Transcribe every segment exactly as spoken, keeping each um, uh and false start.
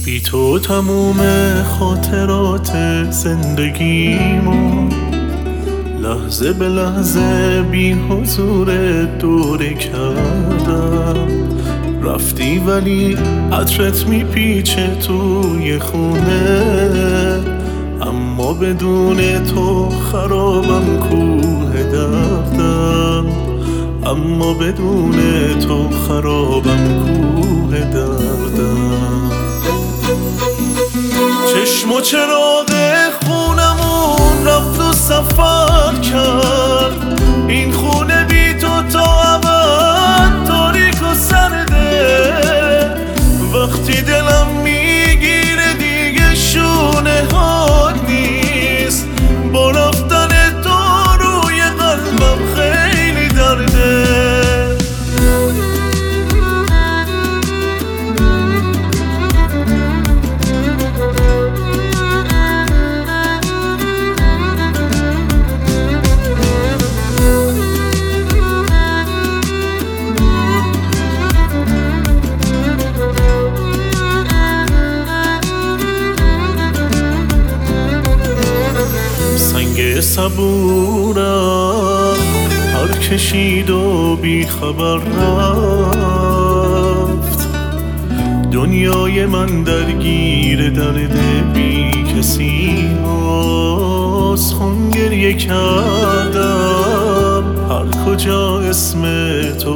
بی تو تموم خاطرات زندگیمو لحظه به لحظه بی حضور دوره کردم. رفتی ولی عطرت میپیچه توی خونه، اما بدون تو خرابم کوه دردم، اما بدون تو خرابم کوه دردم. چشم و چراغ خونمون رفت و سفر کرد، این خونه بی تو تا ابد تاریک و سرده. وقتی دلم میگیره دیگه شونه ها نیست، با رفتن تو روی قلبم خیلی درده. سنگ صبورم هر کشید و بی خبر رفت، دنیای من درگیر درد بی کسی هاست. خون گریه کردم هر کجا اسم تو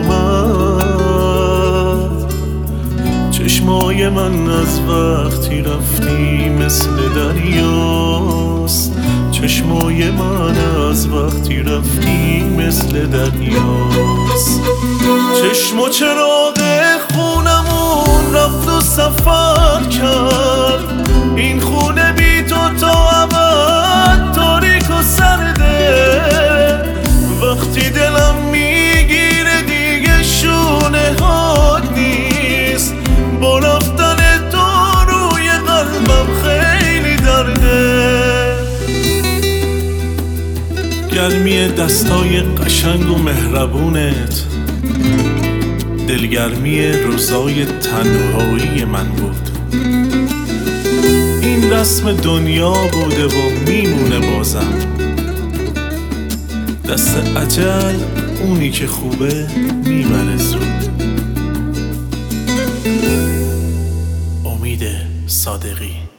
اومد، چشمای من از وقتی رفتی مثل دریاست، چشمای من از وقتی رفتی مثل دریاست. چشم و چراغ خونمون رفت و سفر کرد، این خونه بی تو تا ابد تاریک و سرده. وقتی دلم میگیره دیگه شونه ها نیست، با رفتن تو روی قلبم خیلی درده. گرمی دستای قشنگ و مهربونت دلگرمی روزای تنهایی من بود. این رسم دنیا بوده و میمونه بازم، دست اجل اونی که خوبه میبره زود. امید صادقی.